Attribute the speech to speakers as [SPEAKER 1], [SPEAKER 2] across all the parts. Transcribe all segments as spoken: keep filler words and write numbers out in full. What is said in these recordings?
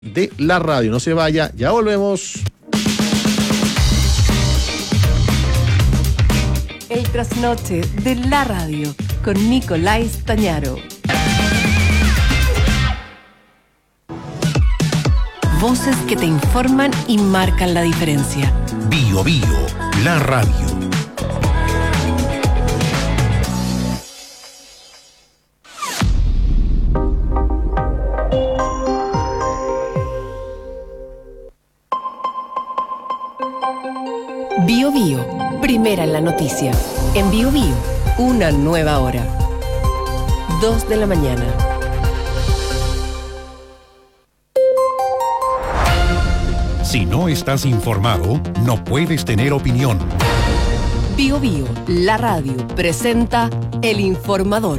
[SPEAKER 1] de la radio. No se vaya, ya volvemos.
[SPEAKER 2] El trasnoche de la radio con Nicolás Tañaro. Voces que te informan y marcan la diferencia.
[SPEAKER 3] Bio Bio, la radio.
[SPEAKER 2] Bio Bio, primera en la noticia. En Bio Bio, una nueva hora. Dos de la mañana.
[SPEAKER 3] Si no estás informado, no puedes tener opinión.
[SPEAKER 2] Bio Bio, la radio, presenta El Informador.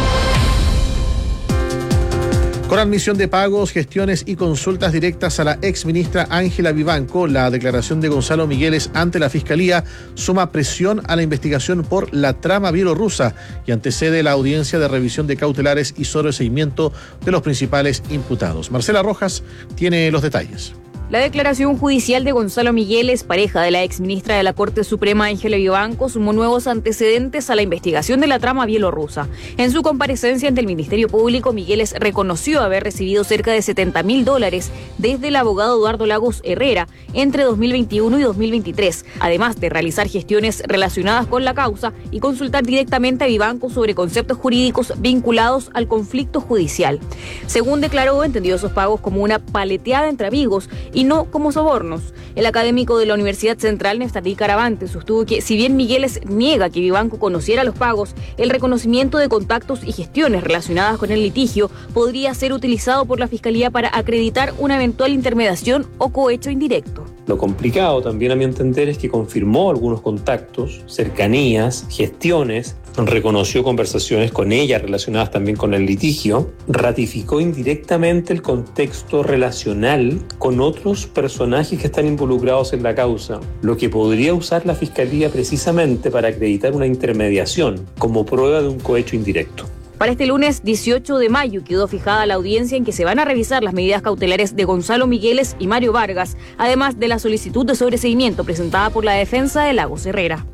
[SPEAKER 1] Con admisión de pagos, gestiones y consultas directas a la exministra Ángela Vivanco, la declaración de Gonzalo Migueles ante la Fiscalía suma presión a la investigación por la trama bielorrusa y antecede la audiencia de revisión de cautelares y sobreseimiento de los principales imputados. Marcela Rojas tiene los detalles.
[SPEAKER 4] La declaración judicial de Gonzalo Migueles, pareja de la exministra de la Corte Suprema Ángela Vivanco, sumó nuevos antecedentes a la investigación de la trama bielorrusa. En su comparecencia ante el Ministerio Público, Migueles reconoció haber recibido cerca de setenta mil dólares desde el abogado Eduardo Lagos Herrera entre dos mil veintiuno y dos mil veintitrés, además de realizar gestiones relacionadas con la causa y consultar directamente a Vivanco sobre conceptos jurídicos vinculados al conflicto judicial. Según declaró, entendió esos pagos como una paleteada entre amigos y no como sobornos. El académico de la Universidad Central, Neftalí Caravante, sostuvo que si bien Migueles niega que Vivanco conociera los pagos, el reconocimiento de contactos y gestiones relacionadas con el litigio podría ser utilizado por la Fiscalía para acreditar una eventual intermediación o cohecho indirecto.
[SPEAKER 5] Lo complicado también, a mi entender, es que confirmó algunos contactos, cercanías, gestiones, reconoció conversaciones con ella relacionadas también con el litigio, ratificó indirectamente el contexto relacional con otros personajes que están involucrados en la causa, lo que podría usar la Fiscalía precisamente para acreditar una intermediación como prueba de un cohecho indirecto.
[SPEAKER 4] Para este lunes dieciocho de mayo quedó fijada la audiencia en que se van a revisar las medidas cautelares de Gonzalo Migueles y Mario Vargas, además de la solicitud de sobreseimiento presentada por la defensa de Lagos Herrera.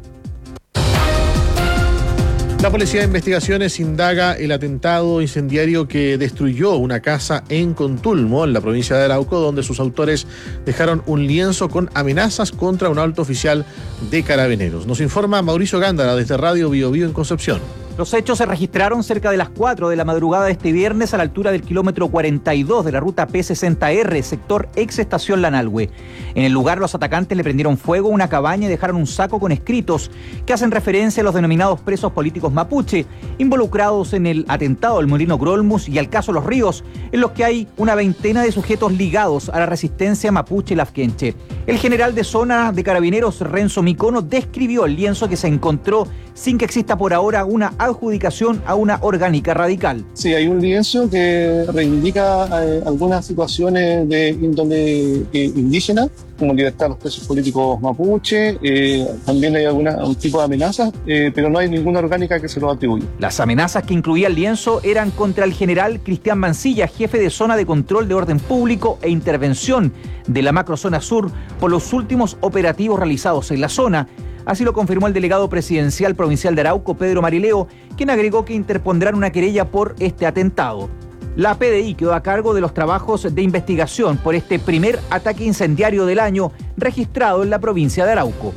[SPEAKER 1] La Policía de Investigaciones indaga el atentado incendiario que destruyó una casa en Contulmo, en la provincia de Arauco, donde sus autores dejaron un lienzo con amenazas contra un alto oficial de Carabineros. Nos informa Mauricio Gándara desde Radio Bio Bio en Concepción.
[SPEAKER 6] Los hechos se registraron cerca de las cuatro de la madrugada de este viernes a la altura del kilómetro cuarenta y dos de la ruta P sesenta R, sector ex estación Lanalhue. En el lugar, los atacantes le prendieron fuego a una cabaña y dejaron un saco con escritos que hacen referencia a los denominados presos políticos mapuche, involucrados en el atentado del Molino Grolmus y al caso Los Ríos, en los que hay una veintena de sujetos ligados a la resistencia mapuche lafkenche. El general de zona de Carabineros, Renzo Micono, describió el lienzo que se encontró sin que exista por ahora una adjudicación a una orgánica radical.
[SPEAKER 7] Sí, hay un lienzo que reivindica eh, algunas situaciones de índole eh, indígena, como libertad a los presos políticos mapuche, eh, también hay alguna, un tipo de amenazas, eh, pero no hay ninguna orgánica que se lo atribuya.
[SPEAKER 6] Las amenazas que incluía el lienzo eran contra el general Cristian Mancilla, jefe de zona de control de orden público e intervención de la macrozona sur, por los últimos operativos realizados en la zona. Así lo confirmó el delegado presidencial provincial de Arauco, Pedro Marileo, quien agregó que interpondrán una querella por este atentado. La P D I quedó a cargo de los trabajos de investigación por este primer ataque incendiario del año registrado en la provincia de Arauco.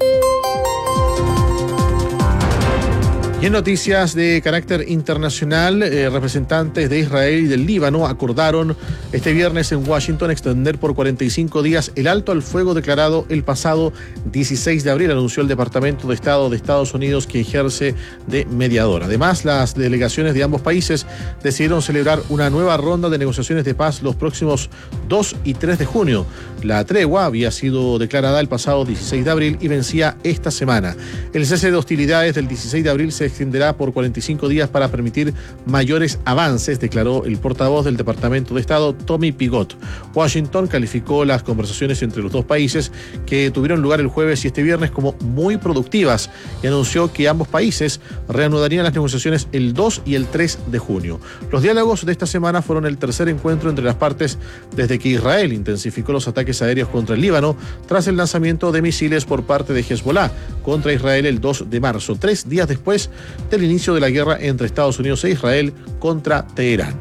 [SPEAKER 1] Y en noticias de carácter internacional, eh, representantes de Israel y del Líbano acordaron este viernes en Washington extender por cuarenta y cinco días el alto al fuego declarado el pasado dieciséis de abril, anunció el Departamento de Estado de Estados Unidos, que ejerce de mediador. Además, las delegaciones de ambos países decidieron celebrar una nueva ronda de negociaciones de paz los próximos dos y tres de junio. La tregua había sido declarada el pasado dieciséis de abril y vencía esta semana. El cese de hostilidades del dieciséis de abril se extenderá por cuarenta y cinco días para permitir mayores avances, declaró el portavoz del Departamento de Estado, Tommy Pigott. Washington calificó las conversaciones entre los dos países que tuvieron lugar el jueves y este viernes como muy productivas y anunció que ambos países reanudarían las negociaciones el dos y el tres de junio. Los diálogos de esta semana fueron el tercer encuentro entre las partes desde que Israel intensificó los ataques aéreos contra el Líbano tras el lanzamiento de misiles por parte de Hezbollah contra Israel el dos de marzo, tres días después del inicio de la guerra entre Estados Unidos e Israel contra Teherán.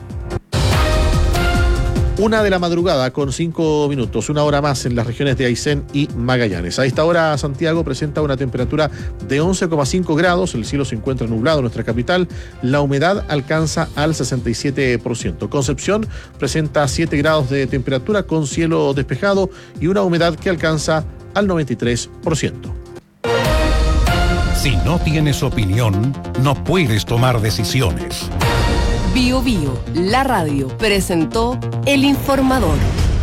[SPEAKER 1] Una de la madrugada con cinco minutos, una hora más en las regiones de Aysén y Magallanes. A esta hora Santiago presenta una temperatura de once coma cinco grados, el cielo se encuentra nublado en nuestra capital, la humedad alcanza al sesenta y siete por ciento. Concepción presenta siete grados de temperatura con cielo despejado y una humedad que alcanza al noventa y tres por ciento.
[SPEAKER 3] Si no tienes opinión, no puedes tomar decisiones.
[SPEAKER 2] Bio Bio, la radio, presentó El Informador.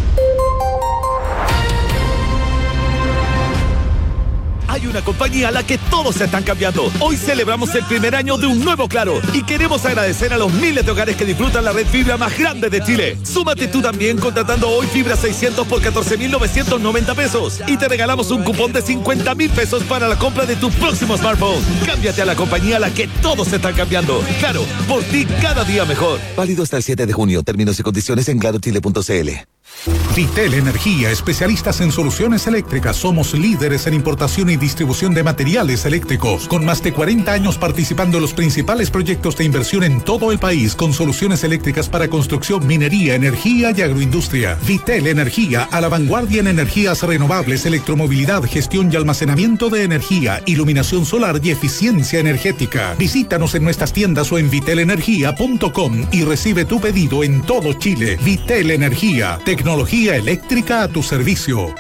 [SPEAKER 8] Hay una compañía a la que todos se están cambiando. Hoy celebramos el primer año de un nuevo Claro y queremos agradecer a los miles de hogares que disfrutan la red fibra más grande de Chile. Súmate tú también contratando hoy fibra seiscientos por catorce mil novecientos noventa pesos y te regalamos un cupón de cincuenta mil pesos para la compra de tu próximo smartphone. Cámbiate a la compañía a la que todos se están cambiando. Claro, por ti cada día mejor.
[SPEAKER 9] Válido hasta el siete de junio. Términos y condiciones en claro chile punto c l.
[SPEAKER 3] Vitel Energía, especialistas en soluciones eléctricas. Somos líderes en importación y distribución de materiales eléctricos, con más de cuarenta años participando en los principales proyectos de inversión en todo el país, con soluciones eléctricas para construcción, minería, energía y agroindustria. Vitel Energía, a la vanguardia en energías renovables, electromovilidad, gestión y almacenamiento de energía, iluminación solar y eficiencia energética. Visítanos en nuestras tiendas o en vitel energía punto com y recibe tu pedido en todo Chile. Vitel Energía, tecnología eléctrica a tu servicio.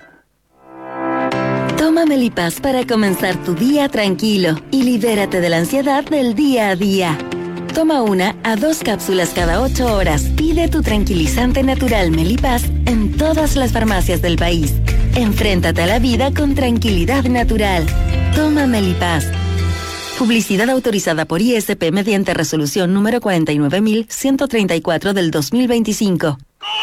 [SPEAKER 10] Toma Melipaz para comenzar tu día tranquilo y libérate de la ansiedad del día a día. Toma una a dos cápsulas cada ocho horas. Pide tu tranquilizante natural Melipaz en todas las farmacias del país. Enfréntate a la vida con tranquilidad natural. Toma Melipaz. Publicidad autorizada por I S P mediante resolución número cuarenta y nueve mil ciento treinta y cuatro del dos mil veinticinco.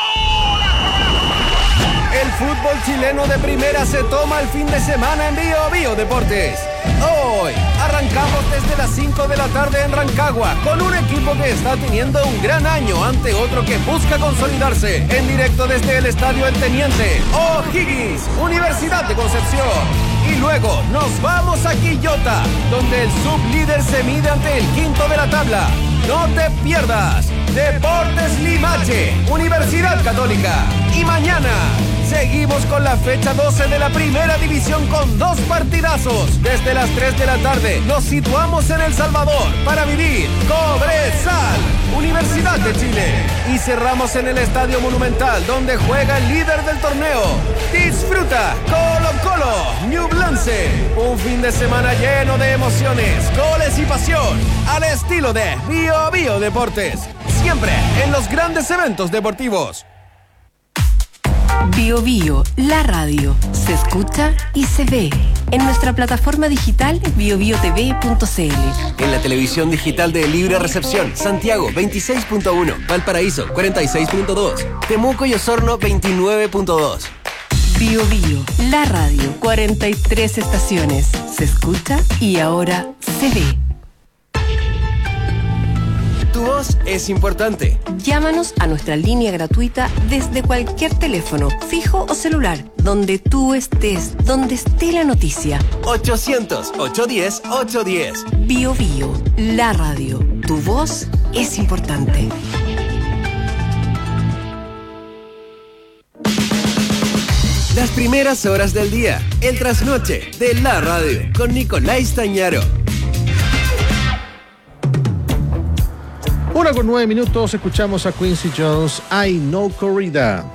[SPEAKER 11] El fútbol chileno de primera se toma el fin de semana en Bio Bio Deportes. Hoy arrancamos desde las cinco de la tarde en Rancagua con un equipo que está teniendo un gran año ante otro que busca consolidarse. En directo desde el Estadio El Teniente, O'Higgins, Universidad de Concepción. Y luego nos vamos a Quillota, donde el sublíder se mide ante el quinto de la tabla. No te pierdas Deportes Limache, Universidad Católica. Y mañana seguimos con la fecha doce de la primera división con dos partidazos. Desde las tres de la tarde nos situamos en El Salvador para vivir Cobresal, Universidad de Chile. Y cerramos en el Estadio Monumental, donde juega el líder del torneo. Disfruta Colo Colo, Ñublense. Un fin de semana lleno de emociones, goles y pasión, al estilo de Bio Bio Deportes. Siempre en los grandes eventos deportivos.
[SPEAKER 2] Bio Bio, la radio, se escucha y se ve en nuestra plataforma digital bio bio t v punto c l.
[SPEAKER 12] En la televisión digital de Libre Recepción, Santiago veintiséis punto uno, Valparaíso cuarenta y seis punto dos, Temuco y Osorno veintinueve punto dos.
[SPEAKER 2] Bio Bio, la radio, cuarenta y tres estaciones, se escucha y ahora se ve.
[SPEAKER 12] Tu voz es importante.
[SPEAKER 2] Llámanos a nuestra línea gratuita desde cualquier teléfono, fijo o celular, donde tú estés, donde esté la noticia.
[SPEAKER 12] ochocientos, ochocientos diez, ochocientos diez.
[SPEAKER 2] Bio Bio, la radio. Tu voz es importante.
[SPEAKER 12] Las primeras horas del día, el trasnoche de la radio, con Nicolás Tañaro.
[SPEAKER 1] Una con nueve minutos, escuchamos a Quincy Jones, I Know Corrida.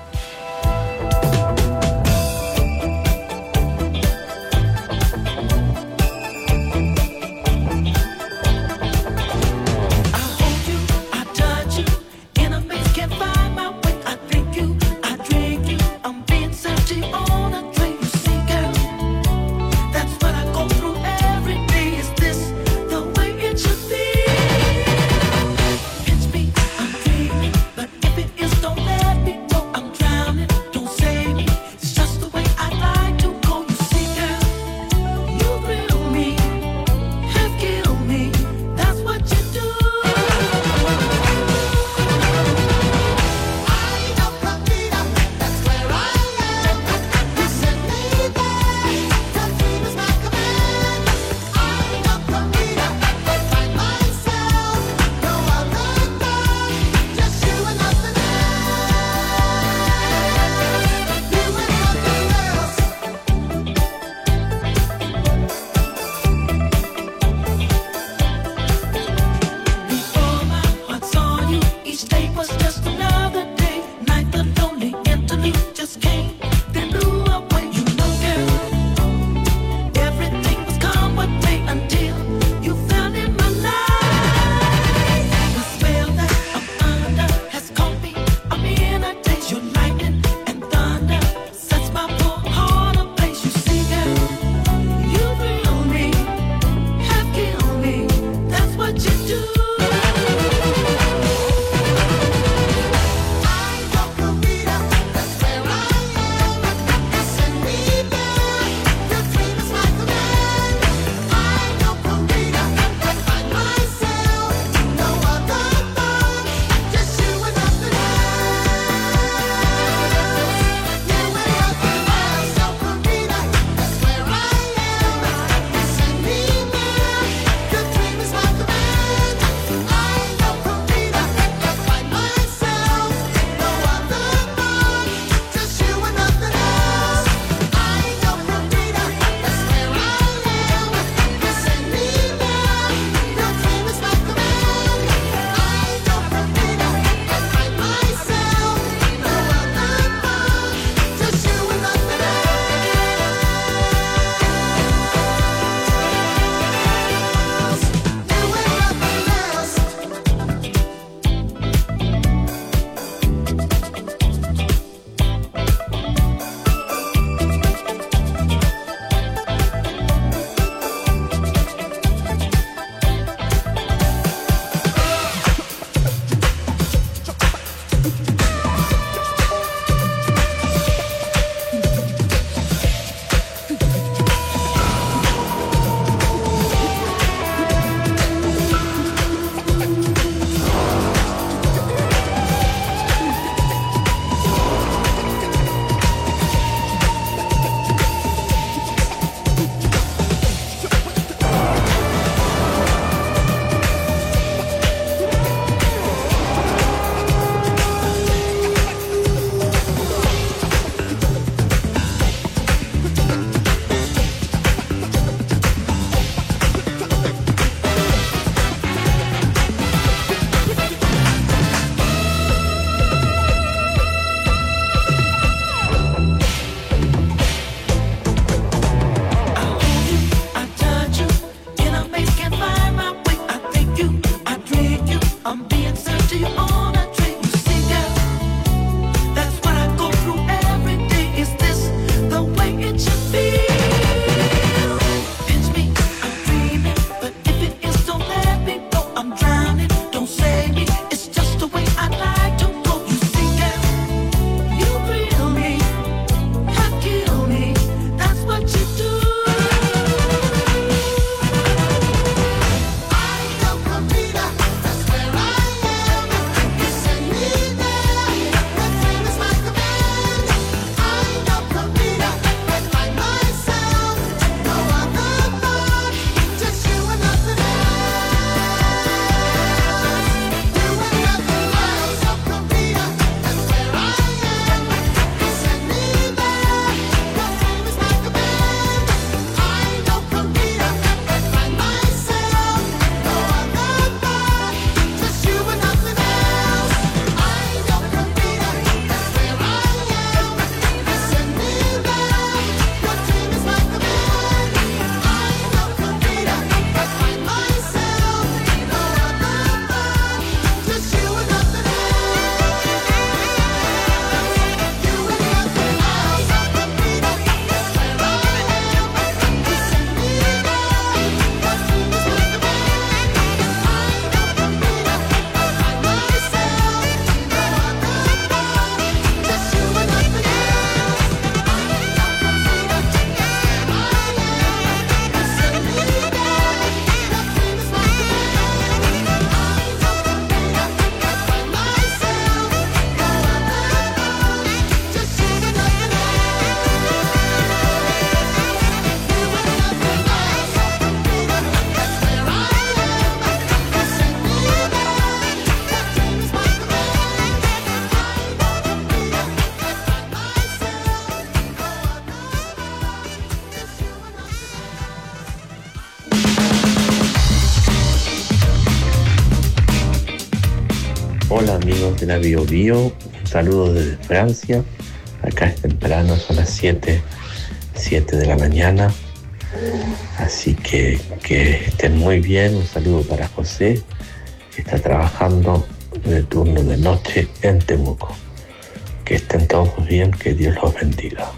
[SPEAKER 13] amigos de la Bio Bio, un saludo desde Francia. Acá es temprano, son las siete de la mañana. Así que que estén muy bien. Un saludo para José, que está trabajando de turno de noche en Temuco. Que estén todos bien, que Dios los bendiga.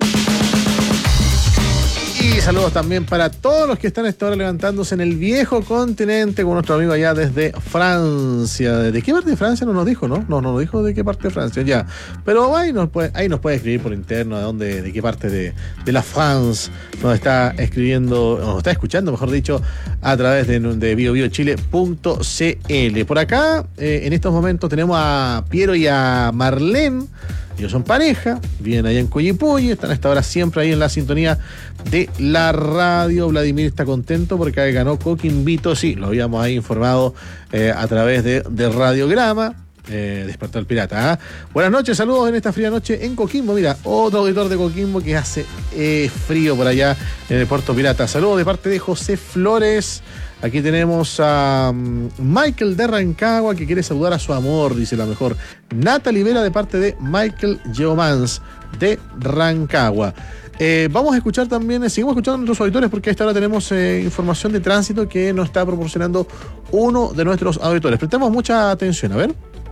[SPEAKER 1] Y saludos también para todos los que están a esta hora levantándose en el viejo continente con nuestro amigo allá desde Francia. ¿De qué parte de Francia no nos dijo, no? No, no nos dijo de qué parte de Francia, ya. Pero ahí nos puede, ahí nos puede escribir por interno de dónde, de qué parte de, de la France nos está escribiendo, nos está escuchando, mejor dicho, a través de, de bio bio chile punto c l. Por acá, eh, en estos momentos tenemos a Piero y a Marlene. Ellos son pareja, viven allá en Coyipulli, están a esta hora siempre ahí en la sintonía de la radio. Vladimir está contento porque ganó Coquimbito, sí, lo habíamos ahí informado eh, a través de, de Radiograma. Eh, Despertar el Pirata. ¿eh? Buenas noches, saludos en esta fría noche en Coquimbo. Mira, otro auditor de Coquimbo que hace eh, frío por allá en el Puerto Pirata. Saludos de parte de José Flores. Aquí tenemos a um, Michael de Rancagua que quiere saludar a su amor, dice la mejor. Nata Libera de parte de Michael Geomans de Rancagua. Eh, vamos a escuchar también, eh, seguimos escuchando a nuestros auditores porque a esta hora tenemos eh, información de tránsito que nos está proporcionando uno de nuestros auditores. Prestemos mucha atención, a ver.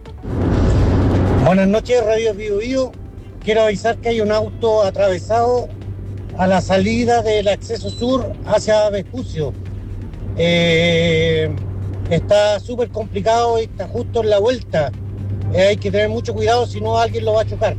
[SPEAKER 14] Buenas noches, Radio Bio Bio. Quiero avisar que hay un auto atravesado a la salida del acceso sur hacia Vespucio. Eh, está súper complicado y está justo en la vuelta. Eh, hay que tener mucho cuidado, si no alguien lo va a chocar.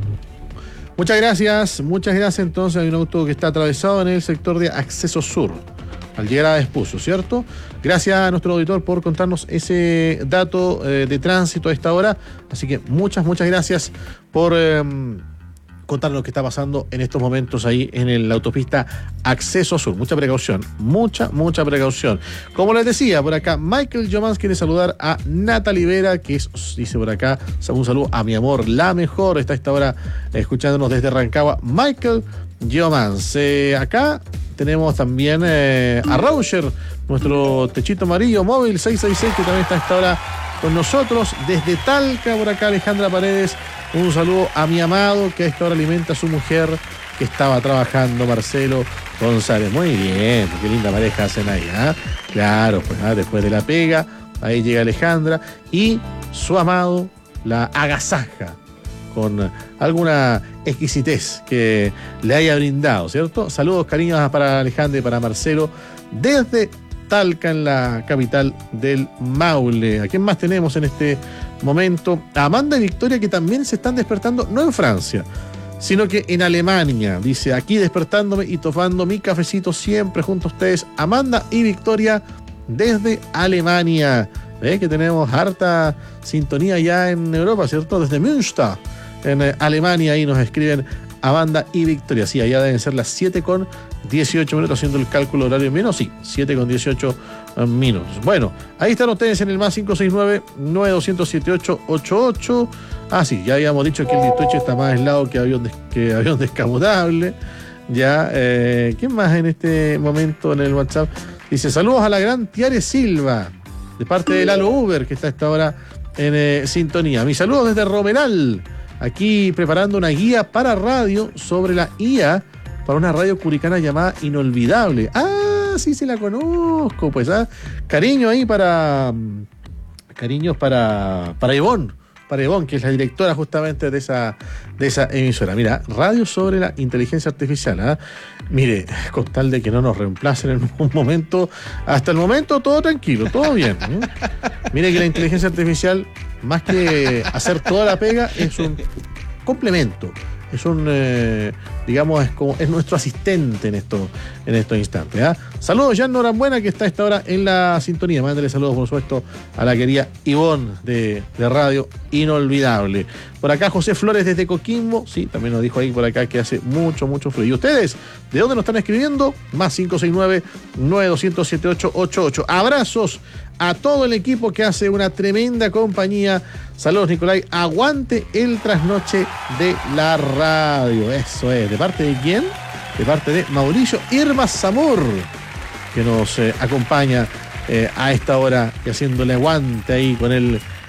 [SPEAKER 1] Muchas gracias, muchas gracias. Entonces hay un auto que está atravesado en el sector de acceso sur al llegar a Vespucio, ¿cierto? Gracias a nuestro auditor por contarnos ese dato eh, de tránsito a esta hora. Así que muchas, muchas gracias por eh, contarnos lo que está pasando en estos momentos ahí en el- la autopista Acceso Sur. Mucha precaución, mucha, mucha precaución. Como les decía, por acá, Michael Jomans quiere saludar a Nata Libera, que es, dice por acá, un saludo a mi amor, la mejor. Está a esta hora eh, escuchándonos desde Rancagua, Michael Jomans. Eh, acá tenemos también eh, a Roger, nuestro techito amarillo móvil seis seis seis, que también está a esta hora con nosotros. Desde Talca, por acá, Alejandra Paredes. Un saludo a mi amado, que a esta hora alimenta a su mujer, que estaba trabajando, Marcelo González. Muy bien, qué linda pareja hacen ahí, ¿ah? Claro, pues ¿ah? Después de la pega, ahí llega Alejandra y su amado la agasaja con alguna exquisitez que le haya brindado, ¿cierto? Saludos, cariños para Alejandra y para Marcelo desde Talca, en la capital del Maule. ¿A quién más tenemos en este momento? A Amanda y Victoria, que también se están despertando, no en Francia, sino que en Alemania. Dice, aquí despertándome y tomando mi cafecito siempre junto a ustedes. Amanda y Victoria desde Alemania. ¿Ves que tenemos harta sintonía ya en Europa, ¿cierto? Desde Münster, en eh, Alemania, ahí nos escriben Amanda y Victoria. Sí, allá deben ser las siete con dieciocho minutos, haciendo el cálculo horario menos. Sí, siete con dieciocho minutos. Bueno, ahí están ustedes en el más cinco seis nueve, nueve dos cero siete ocho ocho ocho. Ah, sí, ya habíamos dicho que el dieciocho está más aislado que avión, des- que avión descapotable. Ya, eh, ¿quién más en este momento en el WhatsApp? Dice, saludos a la gran Tiare Silva, de parte de Lalo Uber, que está a esta hora en eh, sintonía. Mis saludos desde Romeral, aquí preparando una guía para radio sobre la I A para una radio curicana llamada Inolvidable. Ah, sí, sí la conozco, pues, ah. Cariño ahí para... mm, Cariños para, para Ivonne, para Ivonne, que es la directora justamente de esa, de esa emisora. Mira, radio sobre la inteligencia artificial, ¿ah? Mire, con tal de que no nos reemplacen en un momento, hasta el momento todo tranquilo, todo bien. ¿eh? Mire que la inteligencia artificial, más que hacer toda la pega, es un complemento. Es un, eh, digamos, es como es nuestro asistente en esto, en estos instantes. ¿ah? Saludos, Jan Norambuena, que está a esta hora en la sintonía. Mándale saludos, por supuesto, a la querida Ivonne de, de Radio Inolvidable. Por acá, José Flores desde Coquimbo. Sí, también nos dijo ahí por acá que hace mucho, mucho frío. ¿Y ustedes? ¿De dónde nos están escribiendo? Más cinco seis nueve, nueve dos cero siete ocho ocho ocho. Abrazos a todo el equipo que hace una tremenda compañía. Saludos, Nicolai. Aguante el trasnoche de la radio. Eso es. ¿De parte de quién? De parte de Mauricio Irma Zamor, que nos eh, acompaña eh, a esta hora y haciéndole aguante ahí con el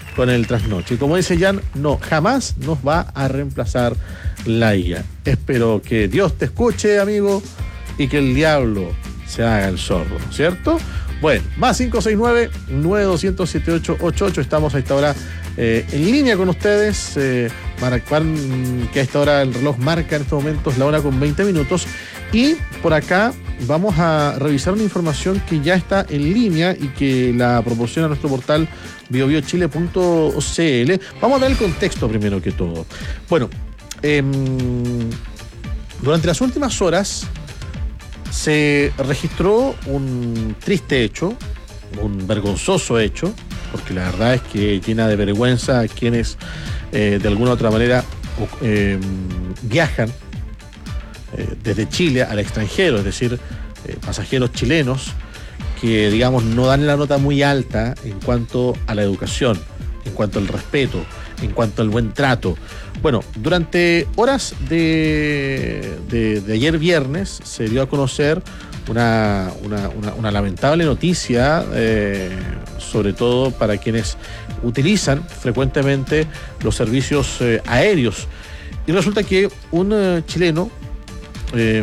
[SPEAKER 1] con el trasnoche. Y como dice Jan, no, jamás nos va a reemplazar la I A. Espero que Dios te escuche, amigo, y que el diablo se haga el sordo, ¿cierto? Bueno, más cinco seis nueve, nueve dos cero cero, siete ocho ocho ocho. Estamos a esta hora eh, en línea con ustedes. Eh, para que a esta hora el reloj marca en estos momentos la hora con veinte minutos. Y por acá vamos a revisar una información que ya está en línea y que la proporciona nuestro portal bio bio chile punto c l. Vamos a dar el contexto primero que todo. Bueno, eh, durante las últimas horas se registró un triste hecho, un vergonzoso hecho, porque la verdad es que llena de vergüenza a quienes eh, de alguna u otra manera eh, viajan eh, desde Chile al extranjero, es decir, eh, pasajeros chilenos que, digamos, no dan la nota muy alta en cuanto a la educación, en cuanto al respeto, en cuanto al buen trato. Bueno, durante horas de, de, de ayer viernes se dio a conocer una, una, una, una lamentable noticia, eh, sobre todo para quienes utilizan frecuentemente los servicios eh, aéreos. Y resulta que un eh, chileno eh,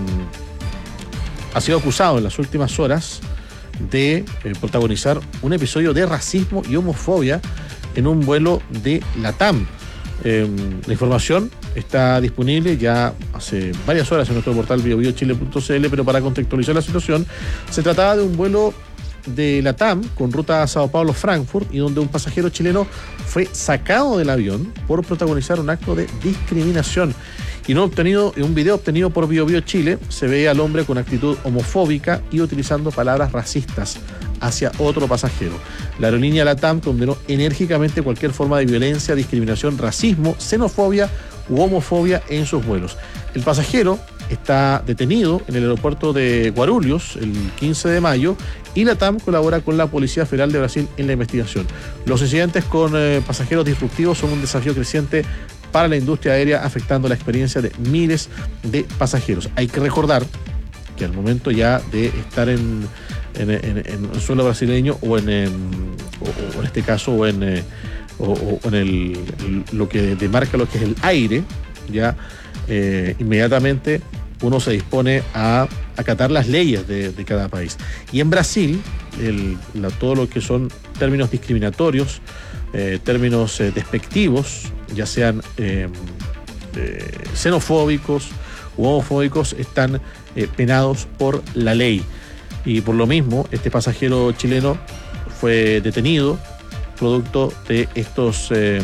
[SPEAKER 1] ha sido acusado en las últimas horas de eh, protagonizar un episodio de racismo y homofobia en un vuelo de LATAM. Eh, la información está disponible ya hace varias horas en nuestro portal bio bio chile punto c l, pero para contextualizar la situación, se trataba de un vuelo de LATAM con ruta a Sao Paulo-Frankfurt y donde un pasajero chileno fue sacado del avión por protagonizar un acto de discriminación. Y no obtenido, en un video obtenido por Bio Bio Chile, se ve al hombre con actitud homofóbica y utilizando palabras racistas hacia otro pasajero. La aerolínea LATAM condenó enérgicamente cualquier forma de violencia, discriminación, racismo, xenofobia u homofobia en sus vuelos. El pasajero está detenido en el aeropuerto de Guarulhos el quince de mayo y LATAM colabora con la Policía Federal de Brasil en la investigación. Los incidentes con eh, pasajeros disruptivos son un desafío creciente para la industria aérea, afectando la experiencia de miles de pasajeros. Hay que recordar que al momento ya de estar en, en, en, en suelo brasileño o en, en, o, o en este caso o en, eh, o, o en el, lo que demarca lo que es el aire, ya eh, inmediatamente uno se dispone a acatar las leyes de, de cada país. Y en Brasil, el, la, todo lo que son términos discriminatorios, eh, términos eh, despectivos, ya sean eh, eh, xenofóbicos u homofóbicos, están eh, penados por la ley. Y por lo mismo, este pasajero chileno fue detenido producto de estos, eh,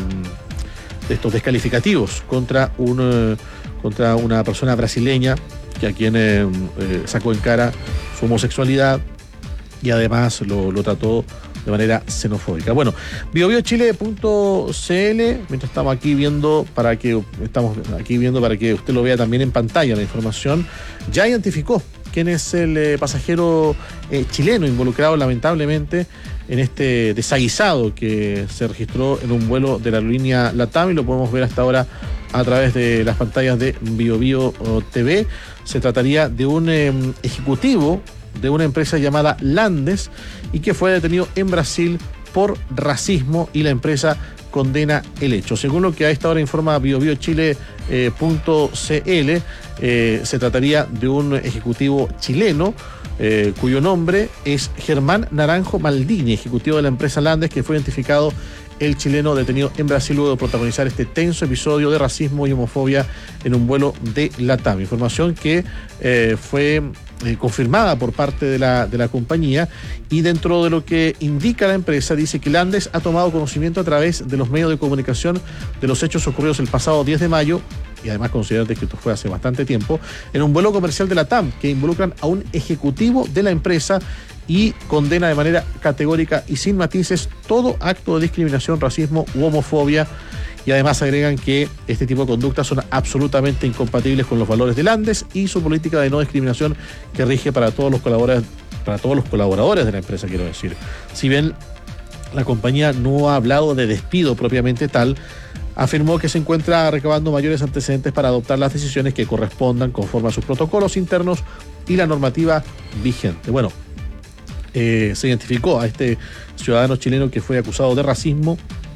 [SPEAKER 1] de estos descalificativos contra, un, eh, contra una persona brasileña que a quien eh, eh, sacó en cara su homosexualidad y además lo, lo trató de manera xenofóbica. Bueno, bio bio chile punto c l, mientras estamos aquí viendo para que estamos aquí viendo para que usted lo vea también en pantalla la información, ya identificó quién es el eh, pasajero eh, chileno involucrado lamentablemente en este desaguisado que se registró en un vuelo de la aerolínea LATAM y lo podemos ver hasta ahora a través de las pantallas de Bio Bio T V. Se trataría de un eh, ejecutivo de una empresa llamada Landes y que fue detenido en Brasil por racismo y la empresa condena el hecho. Según lo que a esta hora informa bio bio chile punto c l, eh, se trataría de un ejecutivo chileno eh, cuyo nombre es Germán Naranjo Maldini, ejecutivo de la empresa Landes, que fue identificado el chileno detenido en Brasil luego de protagonizar este tenso episodio de racismo y homofobia en un vuelo de LATAM. Información que eh, fue eh, confirmada por parte de la, de la compañía, y dentro de lo que indica la empresa dice que Landes ha tomado conocimiento a través de los medios de comunicación de los hechos ocurridos el pasado diez de mayo, y además considerate que esto fue hace bastante tiempo, en un vuelo comercial de LATAM que involucran a un ejecutivo de la empresa, y condena de manera categórica y sin matices todo acto de discriminación, racismo u homofobia, y además agregan que este tipo de conductas son absolutamente incompatibles con los valores de Landes y su política de no discriminación que rige para todos los colaboradores, para todos los colaboradores de la empresa, quiero decir. Si bien la compañía no ha hablado de despido propiamente tal, afirmó que se encuentra recabando mayores antecedentes para adoptar las decisiones que correspondan conforme a sus protocolos internos y la normativa vigente. Bueno, Eh, se identificó a este ciudadano chileno que fue acusado de racismo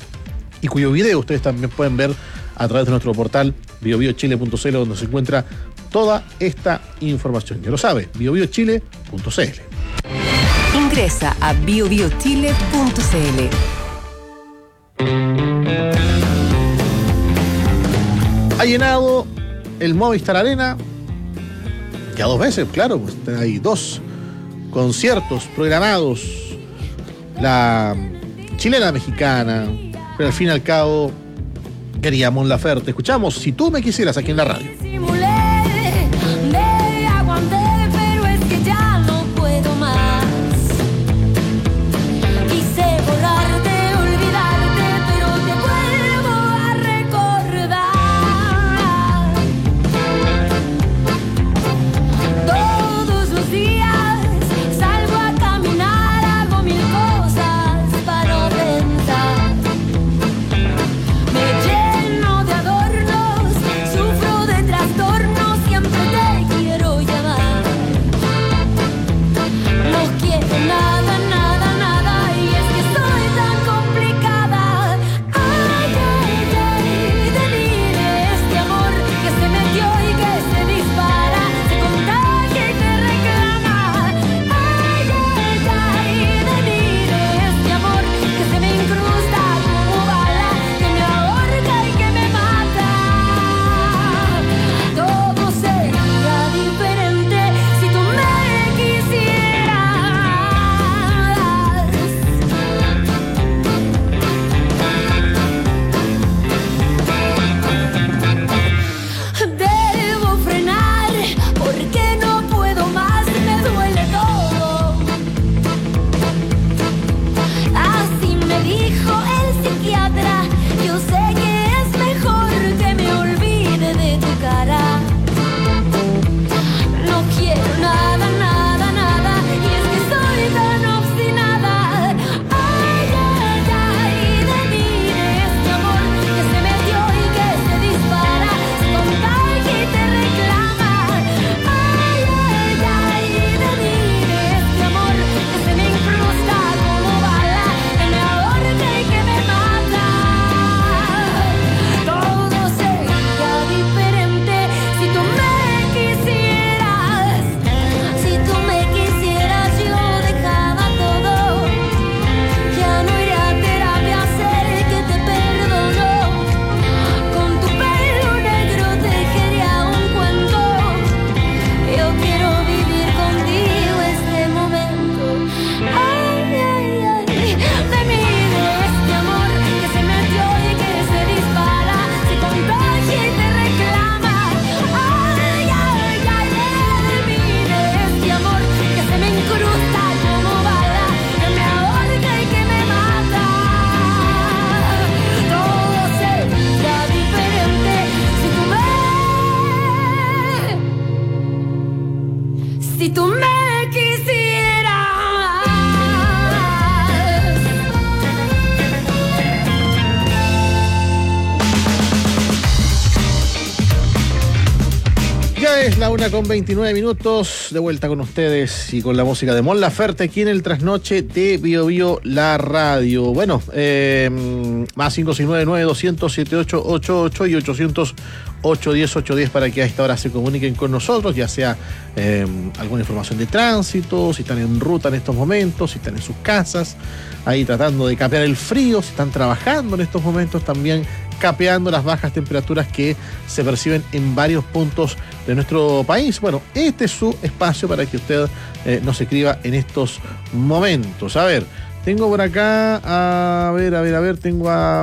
[SPEAKER 1] y cuyo video ustedes también pueden ver a través de nuestro portal bio bio chile punto c l, donde se encuentra toda esta información. Ya lo sabe, bio bio chile punto c l.
[SPEAKER 2] Ingresa a bio bio chile punto c l.
[SPEAKER 1] Ha llenado el Movistar Arena ya dos veces, claro, pues hay dos conciertos programados, la chilena mexicana, pero al fin y al cabo quería Mon Laferte. Escuchamos Si tú me quisieras aquí en la radio. Es la una con veintinueve minutos, de vuelta con ustedes y con la música de Mon Laferte aquí en el trasnoche de Bio Bio la radio. Bueno, eh, más cinco seis nueve nueve dos cero cero siete ocho ocho ocho y ochocientos ocho diez ocho diez para que a esta hora se comuniquen con nosotros, ya sea eh, alguna información de tránsito, si están en ruta en estos momentos, si están en sus casas, ahí tratando de capear el frío, si están trabajando en estos momentos también, capeando las bajas temperaturas que se perciben en varios puntos de nuestro país. Bueno, este es su espacio para que usted eh, nos escriba en estos momentos. A ver, tengo por acá, a ver, a ver, a ver, tengo a,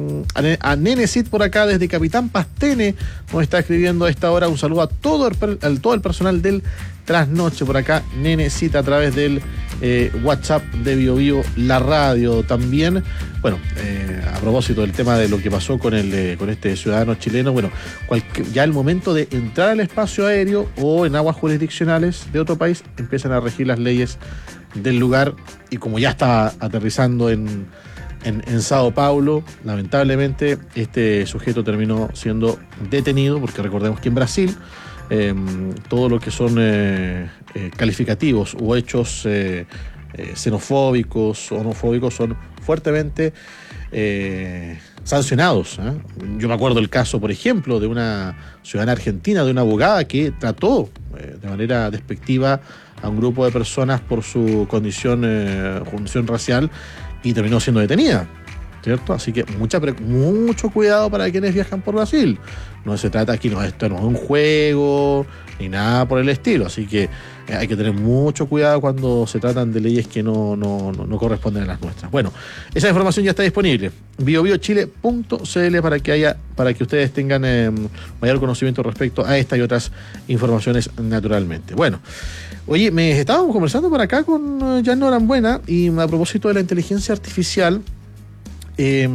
[SPEAKER 1] a, a Nenecit por acá desde Capitán Pastene, nos está escribiendo a esta hora. Un saludo a todo el, a todo el personal del Trasnoche por acá, Nenecit, a través del eh, WhatsApp de Bio Bio la radio también. Bueno, eh, a propósito del tema de lo que pasó con el eh, con este ciudadano chileno, bueno, cualquier, ya el momento de entrar al espacio aéreo o en aguas jurisdiccionales de otro país empiezan a regir las leyes del lugar, y como ya está aterrizando en, en, en Sao Paulo, lamentablemente este sujeto terminó siendo detenido, porque recordemos que en Brasil eh, todo lo que son eh, eh, calificativos o hechos eh, eh, xenofóbicos o homofóbicos son fuertemente eh, sancionados. ¿eh? Yo me acuerdo el caso, por ejemplo, de una ciudadana argentina, de una abogada que trató eh, de manera despectiva a un grupo de personas por su condición, eh, condición racial y terminó siendo detenida, ¿cierto? Así que mucha, mucho cuidado para quienes viajan por Brasil. No se trata aquí, no, esto no es un juego ni nada por el estilo, así que eh, hay que tener mucho cuidado cuando se tratan de leyes que no, no, no, no corresponden a las nuestras. Bueno, esa información ya está disponible, bio bio chile punto c l, para que haya, para que ustedes tengan eh, mayor conocimiento respecto a esta y otras informaciones naturalmente. Bueno, oye, me estábamos conversando por acá con Jan Norambuena y a propósito de la inteligencia artificial. Eh,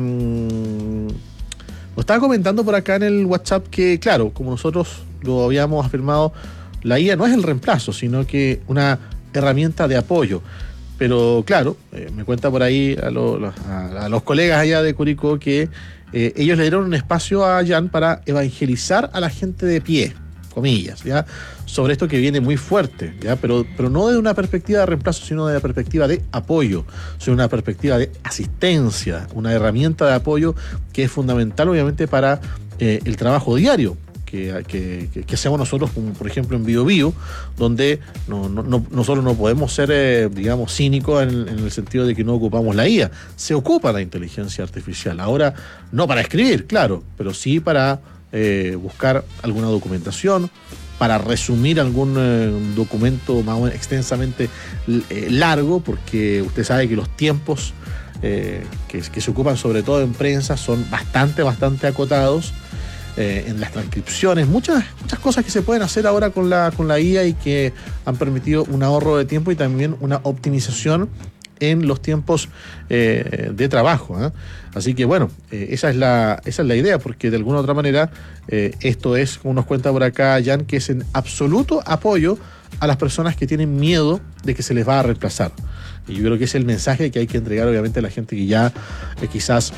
[SPEAKER 1] Lo estaba comentando por acá en el WhatsApp que, claro, como nosotros lo habíamos afirmado, la I A no es el reemplazo, sino que una herramienta de apoyo. Pero, claro, eh, me cuenta por ahí a, lo, a, a los colegas allá de Curicó que eh, ellos le dieron un espacio a Jan para evangelizar a la gente de pie, comillas, ¿ya? Sobre esto que viene muy fuerte, ¿ya? Pero, pero no de una perspectiva de reemplazo, sino de una perspectiva de apoyo, sino una perspectiva de asistencia, una herramienta de apoyo que es fundamental, obviamente, para eh, el trabajo diario que, que, que, que hacemos nosotros, como por ejemplo en Bio Bio, donde no, no, no, nosotros no podemos ser, eh, digamos, cínicos en, en el sentido de que no ocupamos la I A. Se ocupa la inteligencia artificial. Ahora, no para escribir, claro, pero sí para eh, buscar alguna documentación, para resumir algún eh, documento más o menos extensamente eh, largo, porque usted sabe que los tiempos eh, que, que se ocupan sobre todo en prensa son bastante, bastante acotados. Eh, en las transcripciones, muchas, muchas cosas que se pueden hacer ahora con la, con la I A y que han permitido un ahorro de tiempo y también una optimización en los tiempos eh, de trabajo, ¿eh? Así que bueno, eh, esa es la esa es la idea, porque de alguna u otra manera eh, esto es, como nos cuenta por acá Jan, que es en absoluto apoyo a las personas que tienen miedo de que se les va a reemplazar. Y yo creo que es el mensaje que hay que entregar obviamente a la gente que ya eh, quizás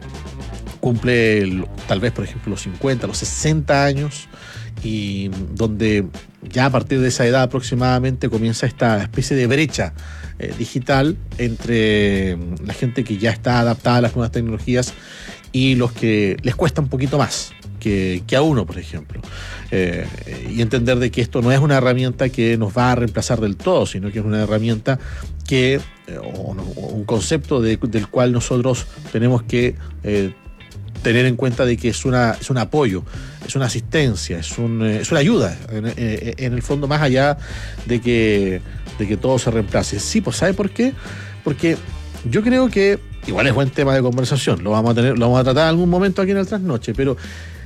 [SPEAKER 1] cumple el, tal vez por ejemplo los cincuenta, los sesenta años, y donde ya a partir de esa edad aproximadamente comienza esta especie de brecha eh, digital entre la gente que ya está adaptada a las nuevas tecnologías y los que les cuesta un poquito más que, que a uno, por ejemplo. Eh, y entender de que esto no es una herramienta que nos va a reemplazar del todo, sino que es una herramienta que, eh, o, o un concepto de, del cual nosotros tenemos que eh, tener en cuenta de que es una es un apoyo, es una asistencia, es un es una ayuda en, en el fondo, más allá de que de que todo se reemplace. Sí, pues ¿sabe por qué? Porque yo creo que igual es buen tema de conversación, lo vamos a tener, lo vamos a tratar en algún momento aquí en el Trasnoche, pero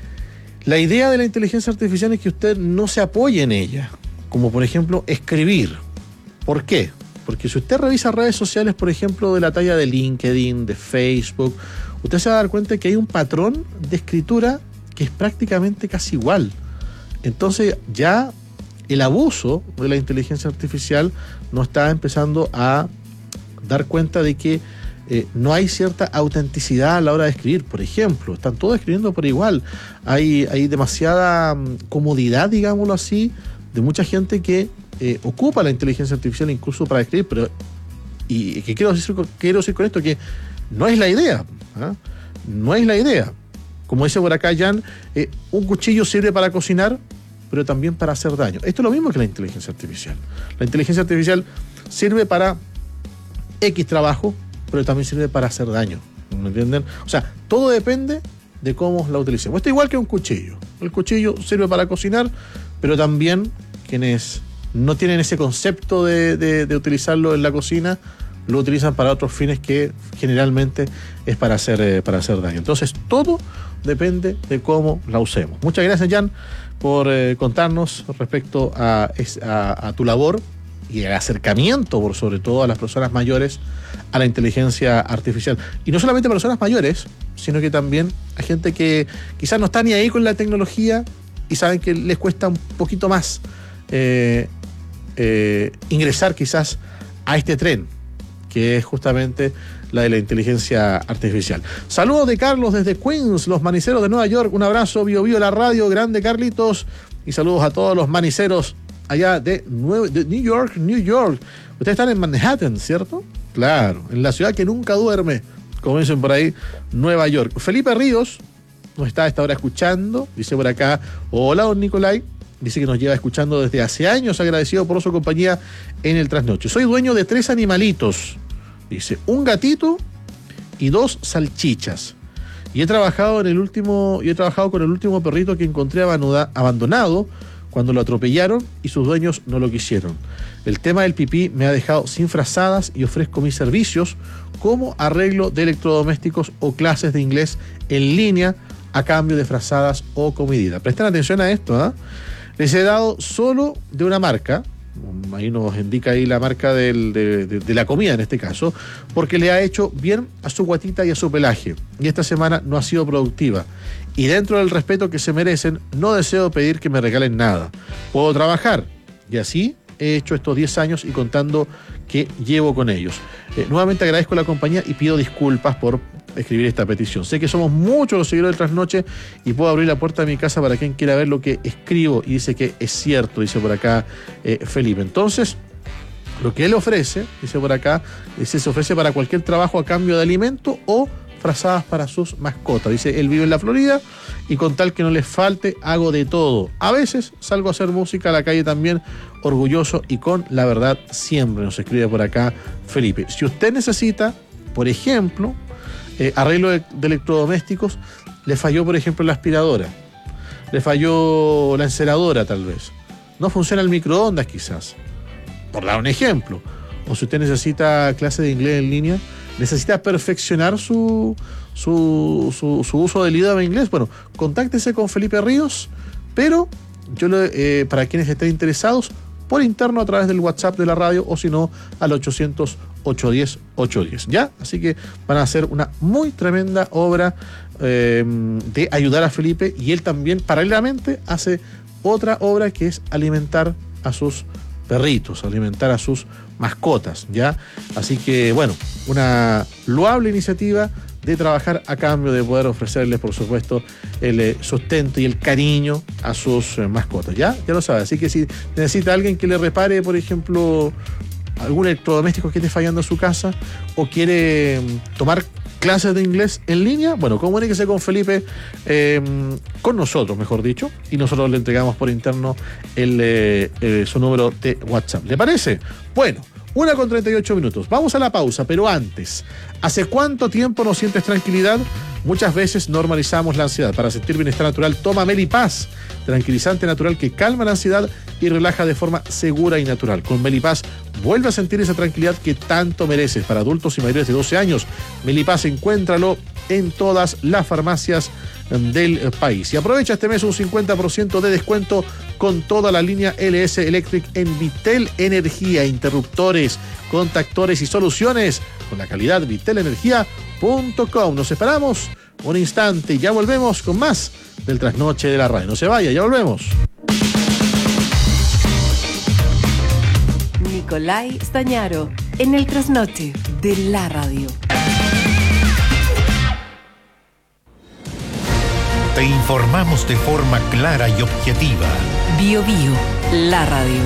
[SPEAKER 1] la idea de la inteligencia artificial es que usted no se apoye en ella, como por ejemplo escribir. ¿Por qué? Porque si usted revisa redes sociales, por ejemplo, de la talla de LinkedIn, de Facebook, usted se va a dar cuenta que hay un patrón de escritura que es prácticamente casi igual. Entonces ya el abuso de la inteligencia artificial nos está empezando a dar cuenta de que eh, no hay cierta autenticidad a la hora de escribir. Por ejemplo, están todos escribiendo por igual. Hay, hay demasiada um, comodidad, digámoslo así, de mucha gente que eh, ocupa la inteligencia artificial incluso para escribir, pero y, y que quiero decir, quiero decir con esto que no es la idea. ¿Ah? No es la idea. Como dice por acá Jan, eh, un cuchillo sirve para cocinar, pero también para hacer daño. Esto es lo mismo que la inteligencia artificial. La inteligencia artificial sirve para X trabajo, pero también sirve para hacer daño. ¿Me entienden? O sea, todo depende de cómo la utilicemos. Esto es igual que un cuchillo. El cuchillo sirve para cocinar, pero también quienes no tienen ese concepto de, de, de utilizarlo en la cocina lo utilizan para otros fines que generalmente es para hacer, eh, para hacer daño. Entonces, todo depende de cómo la usemos. Muchas gracias, Jan, por eh, contarnos respecto a, a, a tu labor y el acercamiento, por sobre todo, a las personas mayores a la inteligencia artificial. Y no solamente a personas mayores, sino que también a gente que quizás no está ni ahí con la tecnología y saben que les cuesta un poquito más eh, eh, ingresar quizás a este tren, que es justamente la de la inteligencia artificial. Saludos de Carlos desde Queens, los maniceros de Nueva York. Un abrazo, Bio Bio, la radio, grande Carlitos. Y saludos a todos los maniceros allá de, Nue- de New York, New York. Ustedes están en Manhattan, ¿cierto? Claro, en la ciudad que nunca duerme, como dicen por ahí, Nueva York. Felipe Ríos nos está a esta hora escuchando, dice por acá, hola don Nicolai, dice que nos lleva escuchando desde hace años, agradecido por su compañía en el trasnoche. Soy dueño de tres animalitos, dice, un gatito y dos salchichas. Y he trabajado en el último, y he trabajado con el último perrito que encontré abandonado cuando lo atropellaron y sus dueños no lo quisieron. El tema del pipí me ha dejado sin frazadas y ofrezco mis servicios como arreglo de electrodomésticos o clases de inglés en línea a cambio de frazadas o comidita. Presten atención a esto, ¿eh? Les he dado solo de una marca, ahí nos indica ahí la marca del, de, de, de la comida en este caso, porque le ha hecho bien a su guatita y a su pelaje. Y esta semana no ha sido productiva. Y dentro del respeto que se merecen, no deseo pedir que me regalen nada. Puedo trabajar. Y así he hecho estos diez años y contando que llevo con ellos. Eh, nuevamente agradezco la compañía y pido disculpas por escribir esta petición. Sé que somos muchos los seguidores del Trasnoche y puedo abrir la puerta de mi casa para quien quiera ver lo que escribo, y dice que es cierto, dice por acá eh, Felipe. Entonces, lo que él ofrece, dice por acá, dice, se ofrece para cualquier trabajo a cambio de alimento o frazadas para sus mascotas. Dice, él vive en la Florida y con tal que no les falte, hago de todo. A veces salgo a hacer música a la calle también, orgulloso y con la verdad siempre, nos escribe por acá Felipe. Si usted necesita, por ejemplo, eh, arreglo de, de electrodomésticos, le falló, por ejemplo, la aspiradora, le falló la enceradora tal vez, no funciona el microondas quizás, por dar un ejemplo, o si usted necesita clase de inglés en línea, necesita perfeccionar su, su, su, su uso del idioma inglés, bueno, contáctese con Felipe Ríos, pero yo le, eh, para quienes estén interesados, por interno a través del WhatsApp de la radio, o si no, al ochocientos, ochocientos diez, ochocientos diez, ¿ya? Así que van a hacer una muy tremenda obra eh, de ayudar a Felipe, y él también, paralelamente, hace otra obra que es alimentar a sus perritos, alimentar a sus mascotas, ¿ya? Así que, bueno, una loable iniciativa de trabajar a cambio de poder ofrecerles, por supuesto, el eh, sustento y el cariño a sus eh, mascotas, ¿ya? Ya lo sabe. Así que si necesita alguien que le repare, por ejemplo, algún electrodoméstico que esté fallando en su casa, o quiere mm, tomar clases de inglés en línea, bueno, comuníquese con Felipe, eh, con nosotros, mejor dicho, y nosotros le entregamos por interno el, eh, eh, su número de WhatsApp. ¿Le parece? Bueno, una con treinta y ocho minutos. Vamos a la pausa, pero antes, ¿hace cuánto tiempo no sientes tranquilidad? Muchas veces normalizamos la ansiedad. Para sentir bienestar natural, toma Melipaz, tranquilizante natural que calma la ansiedad y relaja de forma segura y natural. Con Melipaz, vuelve a sentir esa tranquilidad que tanto mereces. Para adultos y mayores de doce años, Melipaz, encuéntralo en todas las farmacias del país. Y aprovecha este mes un cincuenta por ciento de descuento con toda la línea L S Electric en Vitel Energía, interruptores, contactores y soluciones con la calidad vitel energía punto com. Nos separamos un instante y ya volvemos con más del Trasnoche de la Radio. No se vaya, ya volvemos.
[SPEAKER 2] Nicolai Stañaro en el Trasnoche de la Radio.
[SPEAKER 3] Te informamos de forma clara y objetiva.
[SPEAKER 2] Bio Bio, la radio.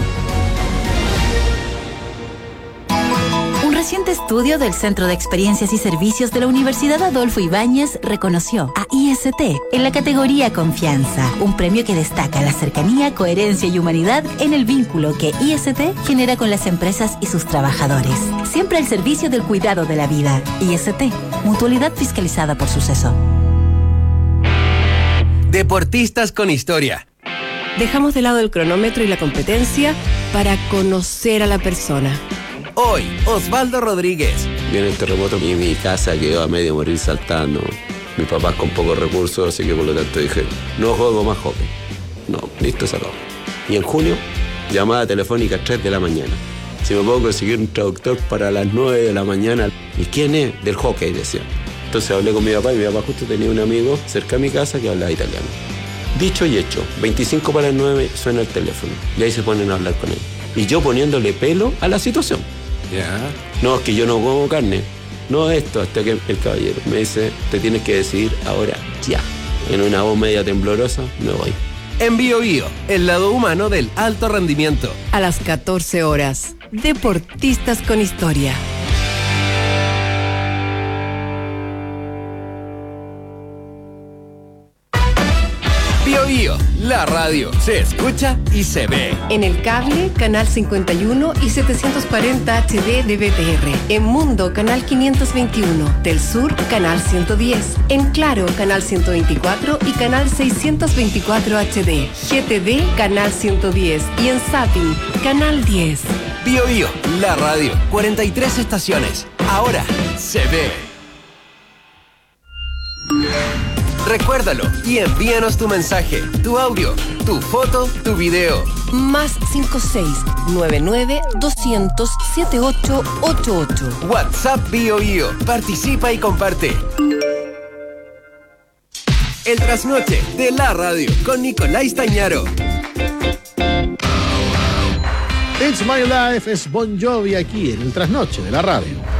[SPEAKER 10] Un reciente estudio del Centro de Experiencias y Servicios de la Universidad Adolfo Ibáñez reconoció a I S T en la categoría Confianza, un premio que destaca la cercanía, coherencia y humanidad en el vínculo que I S T genera con las empresas y sus trabajadores. Siempre al servicio del cuidado de la vida. I S T, mutualidad fiscalizada por Suceso.
[SPEAKER 12] Deportistas con historia.
[SPEAKER 2] Dejamos de lado el cronómetro y la competencia para conocer a la persona.
[SPEAKER 12] Hoy, Osvaldo Rodríguez.
[SPEAKER 15] Viene el terremoto y mi casa quedó a medio morir saltando. Mi papá con pocos recursos, así que por lo tanto dije, no juego más hockey. No, listo, se acabó. Y en junio, llamada telefónica a tres de la mañana. Si me puedo conseguir un traductor para las nueve de la mañana. ¿Y quién es? Del hockey, decía. Entonces hablé con mi papá y mi papá justo tenía un amigo cerca de mi casa que hablaba italiano. Dicho y hecho, veinticinco para las nueve suena el teléfono y ahí se ponen a hablar con él. Y yo poniéndole pelo a la situación. Ya. No, es que yo no como carne. No esto, hasta que el caballero me dice, te tienes que decidir ahora, ya. En una voz media temblorosa, me voy.
[SPEAKER 12] En Bio Bio, el lado humano del alto rendimiento.
[SPEAKER 2] A las catorce horas, Deportistas con Historia.
[SPEAKER 12] Bio, la radio se escucha y se ve.
[SPEAKER 2] En el cable, canal cincuenta y uno y setecientos cuarenta H D de B T R. En Mundo, canal quinientos veintiuno. Del Sur, canal ciento diez. En Claro, canal ciento veinticuatro y canal seiscientos veinticuatro H D. G T D, canal ciento diez. Y en Zapping, canal diez.
[SPEAKER 12] Bio Bio, la radio, cuarenta y tres estaciones. Ahora se ve. Recuérdalo y envíanos tu mensaje, tu audio, tu foto, tu video.
[SPEAKER 2] Más cinco seis nueve nueve doscientos setenta y ocho ochenta y ocho.
[SPEAKER 12] WhatsApp Bio Bio. Participa y comparte. El trasnoche de la radio con Nicolás Tañaro.
[SPEAKER 1] It's My Life es Bon Jovi aquí en el trasnoche de la radio.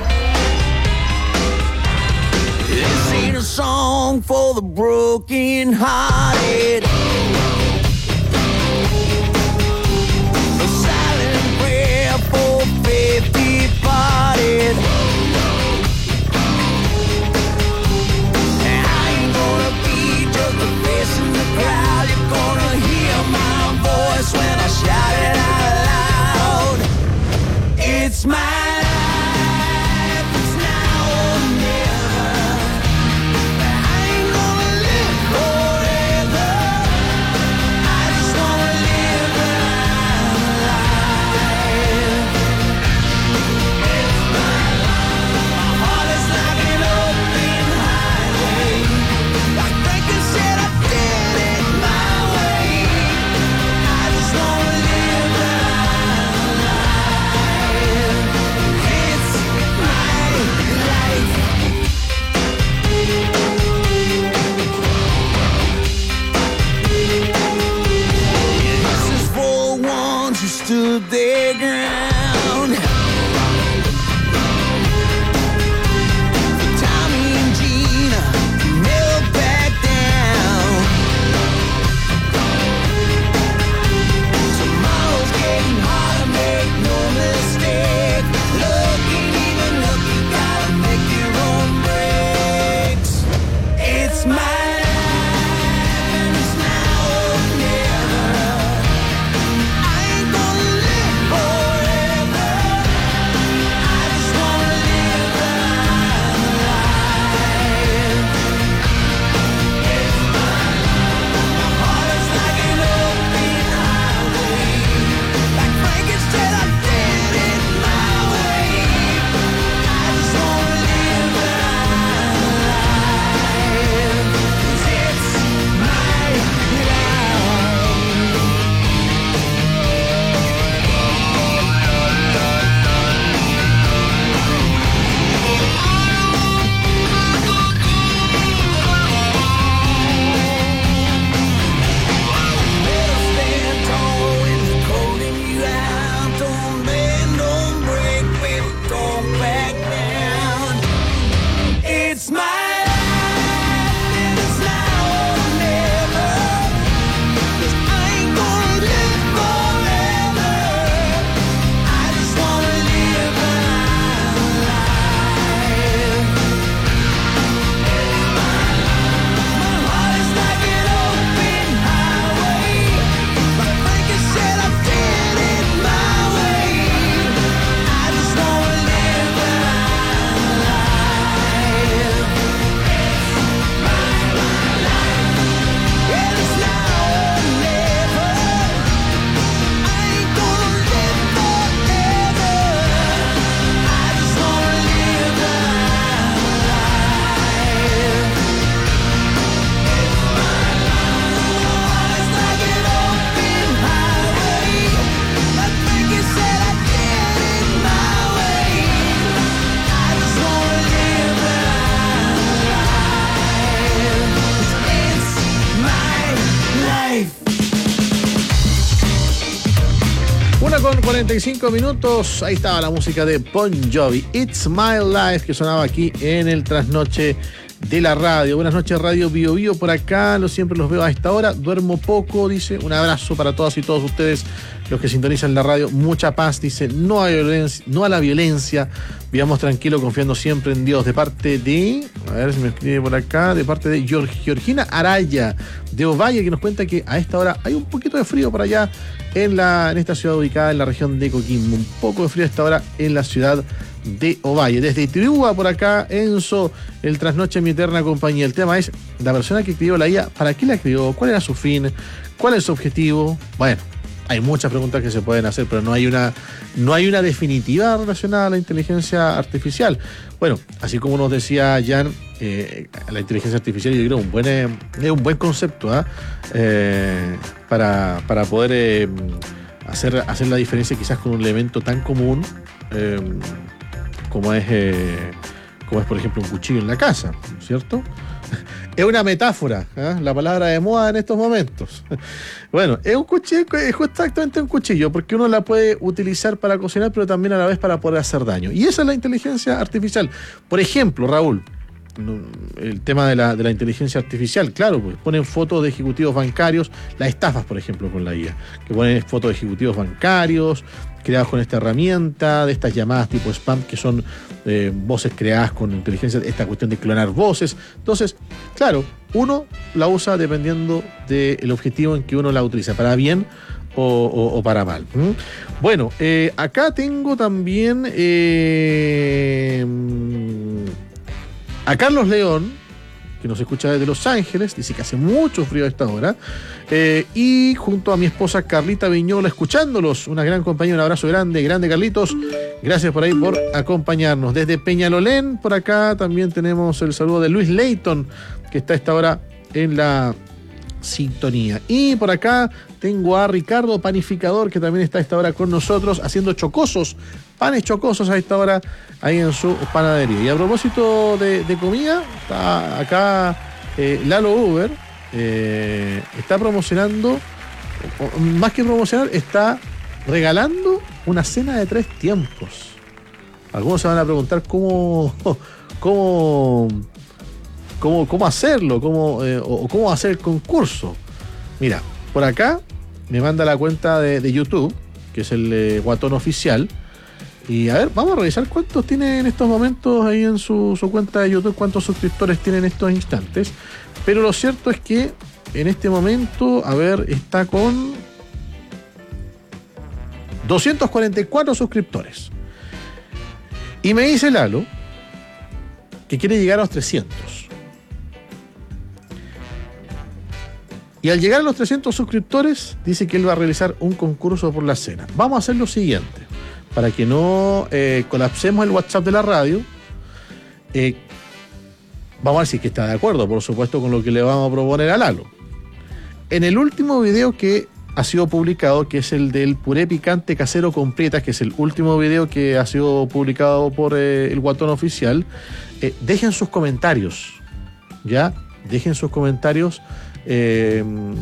[SPEAKER 16] This ain't a song for the broken hearted. A silent prayer for faith departed. I ain't gonna be just a face in the crowd. You're gonna hear my voice when I shout it out loud. It's my stood their ground. For Tommy and Gina never back down. Tomorrow's getting harder, make no mistake. Look ain't even look, you gotta make your own breaks. It's my
[SPEAKER 1] Con cuarenta y cinco minutos, ahí estaba la música de Bon Jovi, It's My Life, que sonaba aquí en el trasnoche de la radio. Buenas noches, Radio Bio Bio por acá, lo siempre los veo a esta hora, duermo poco, dice, un abrazo para todas y todos ustedes, los que sintonizan la radio, mucha paz, dice, no a violencia, no a la violencia, vivamos tranquilo, confiando siempre en Dios, de parte de, a ver si me escribe por acá, de parte de Georgina Araya, de Ovalle, que nos cuenta que a esta hora hay un poquito de frío por allá en, la, en esta ciudad ubicada en la región de Coquimbo, un poco de frío a esta hora en la ciudad de Ovalle. Desde Itiúa por acá, Enzo, el trasnoche mi eterna compañía. El tema es, la persona que escribió la I A, ¿para qué la escribió? ¿Cuál era su fin? ¿Cuál es su objetivo? Bueno, hay muchas preguntas que se pueden hacer, pero no hay una, no hay una definitiva relacionada a la inteligencia artificial. Bueno, así como nos decía Jan, eh, la inteligencia artificial yo creo un buen, eh, es un buen concepto ¿eh? Eh, para, para poder eh, hacer, hacer la diferencia quizás con un elemento tan común eh, como es, eh, como es por ejemplo un cuchillo en la casa, ¿cierto? Es una metáfora, ¿eh? La palabra de moda en estos momentos. Bueno, es un cuchillo, es exactamente un cuchillo, porque uno la puede utilizar para cocinar, pero también a la vez para poder hacer daño. Y esa es la inteligencia artificial. Por ejemplo, Raúl, el tema de la, de la inteligencia artificial, claro, pues ponen fotos de ejecutivos bancarios, las estafas, por ejemplo, con la I A, que ponen fotos de ejecutivos bancarios creados con esta herramienta, de estas llamadas tipo spam, que son eh, voces creadas con inteligencia, esta cuestión de clonar voces. Entonces, claro, uno la usa dependiendo del objetivo en que uno la utiliza, para bien o, o, o para mal. ¿Mm? Bueno, eh, acá tengo también eh, a Carlos León, que nos escucha desde Los Ángeles, dice que hace mucho frío a esta hora, eh, y junto a mi esposa Carlita Viñola, escuchándolos, una gran compañía, un abrazo grande, grande Carlitos, gracias por ahí por acompañarnos. Desde Peñalolén, por acá también tenemos el saludo de Luis Leighton, que está a esta hora en la sintonía. Y por acá tengo a Ricardo Panificador, que también está a esta hora con nosotros, haciendo chocosos, panes chocosos a esta hora, ahí en su panadería. Y a propósito de, de comida, está acá eh, Lalo Uber, eh, está promocionando, o, más que promocionar, está regalando una cena de tres tiempos. Algunos se van a preguntar cómo, cómo, cómo, cómo hacerlo, cómo, eh, o cómo hacer el concurso. Mira, por acá me manda la cuenta de, de YouTube, que es el eh, Guatón Oficial. Y a ver, vamos a revisar cuántos tiene en estos momentos ahí en su, su cuenta de YouTube, cuántos suscriptores tiene en estos instantes. Pero lo cierto es que en este momento, a ver, está con doscientos cuarenta y cuatro suscriptores. Y me dice Lalo que quiere llegar a los trescientos. Y al llegar a los trescientos suscriptores, dice que él va a realizar un concurso por la cena. Vamos a hacer lo siguiente, para que no eh, colapsemos el WhatsApp de la radio. Eh, vamos a ver si es que está de acuerdo, por supuesto, con lo que le vamos a proponer a Lalo. En el último video que ha sido publicado, que es el del puré picante casero con prietas, que es el último video que ha sido publicado por eh, el Guatón Oficial, eh, dejen sus comentarios, ¿ya? Dejen sus comentarios eh,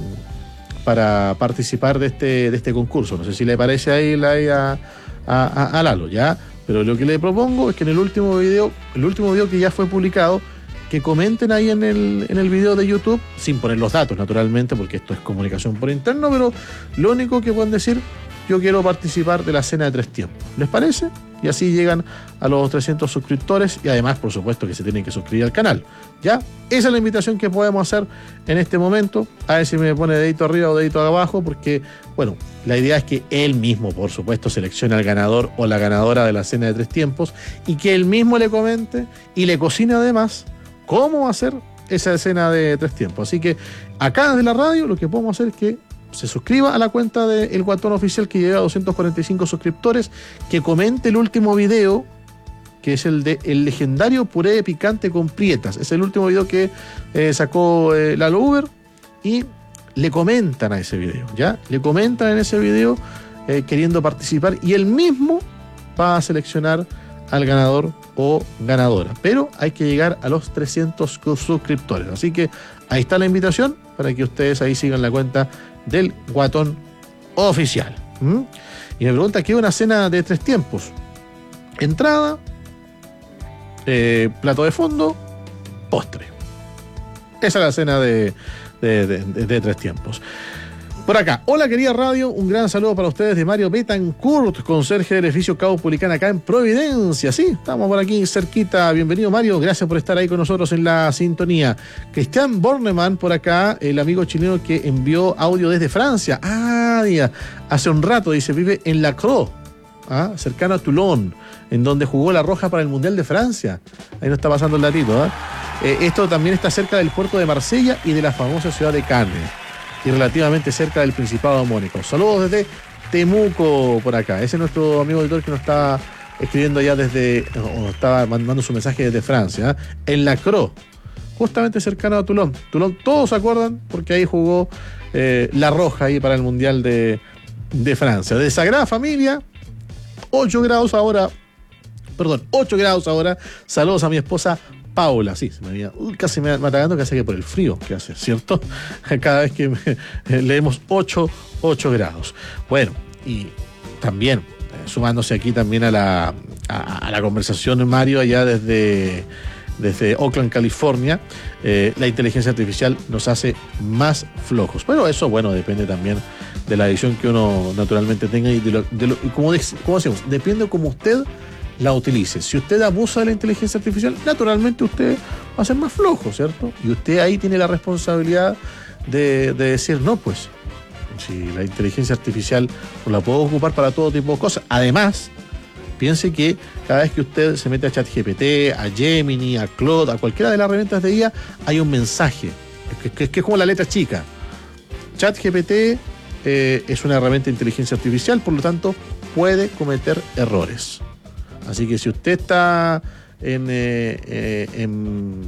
[SPEAKER 1] para participar de este, de este concurso. No sé si le parece ahí la a, a, a Lalo, ¿ya? Pero lo que le propongo es que en el último video, el último video que ya fue publicado, que comenten ahí en el, en el video de YouTube, sin poner los datos, naturalmente, porque esto es comunicación por interno, pero lo único que pueden decir, yo quiero participar de la cena de tres tiempos. ¿Les parece? Y así llegan a los trescientos suscriptores y además, por supuesto, que se tienen que suscribir al canal. ¿Ya? Esa es la invitación que podemos hacer en este momento. A ver si me pone dedito arriba o dedito abajo, porque, bueno, la idea es que él mismo, por supuesto, seleccione al ganador o la ganadora de la cena de tres tiempos y que él mismo le comente y le cocine además cómo hacer esa escena de tres tiempos. Así que acá desde la radio lo que podemos hacer es que se suscriba a la cuenta del Guatón Oficial, que llega a doscientos cuarenta y cinco suscriptores, que comente el último video, que es el de el legendario puré picante con prietas. Es el último video que eh, sacó eh, Lalo Uber, y le comentan a ese video, ¿ya? Le comentan en ese video eh, queriendo participar, y él mismo va a seleccionar al ganador o ganadora. Pero hay que llegar a los trescientos suscriptores. Así que ahí está la invitación para que ustedes ahí sigan la cuenta del Guatón Oficial. ¿Mm? Y me pregunta, ¿qué es una cena de tres tiempos? Entrada, eh, plato de fondo, postre. Esa es la cena de, de, de, de, de Tres Tiempos. Por acá, hola querida radio, un gran saludo para ustedes de Mario Betancourt, conserje del edificio Cabo Publicán acá en Providencia. Sí, estamos por aquí cerquita. Bienvenido Mario, gracias por estar ahí con nosotros en la sintonía. Cristian Bornemann por acá, el amigo chileno que envió audio desde Francia. Ah, ya, hace un rato, dice, vive en La Crau, ¿ah? cercano a Toulon, en donde jugó la Roja para el Mundial de Francia. Ahí nos está pasando el datito. ¿eh? Eh, esto también está cerca del puerto de Marsella y de la famosa ciudad de Cannes, y relativamente cerca del Principado de Mónaco. Saludos desde Temuco por acá. Ese es nuestro amigo editor que nos está escribiendo allá desde, o estaba mandando su mensaje desde Francia, ¿eh? en La Crau, justamente cercano a Toulon. Toulon, todos se acuerdan, porque ahí jugó eh, la Roja ahí para el Mundial de, de Francia. De Sagrada Familia, ocho grados ahora, perdón, ocho grados ahora. Saludos a mi esposa Paula. Sí, se me había, uh, casi me va atacando, casi que por el frío que hace, ¿cierto? Cada vez que me, eh, leemos ocho grados. Bueno, y también, eh, sumándose aquí también a la, a, a la conversación, Mario, allá desde, desde Oakland, California, eh, la inteligencia artificial nos hace más flojos. Pero eso, bueno, depende también de la visión que uno naturalmente tenga y de lo, de lo y como, de, como decimos, depende como usted la utilice. Si usted abusa de la inteligencia artificial, naturalmente usted va a ser más flojo, ¿cierto? Y usted ahí tiene la responsabilidad de, de decir, no, pues, si la inteligencia artificial la puedo ocupar para todo tipo de cosas. Además, piense que cada vez que usted se mete a ChatGPT, a Gemini, a Claude, a cualquiera de las herramientas de I A, hay un mensaje, que, que, que es como la letra chica. ChatGPT eh, es una herramienta de inteligencia artificial, por lo tanto, puede cometer errores. Así que si usted está en, eh, eh, en,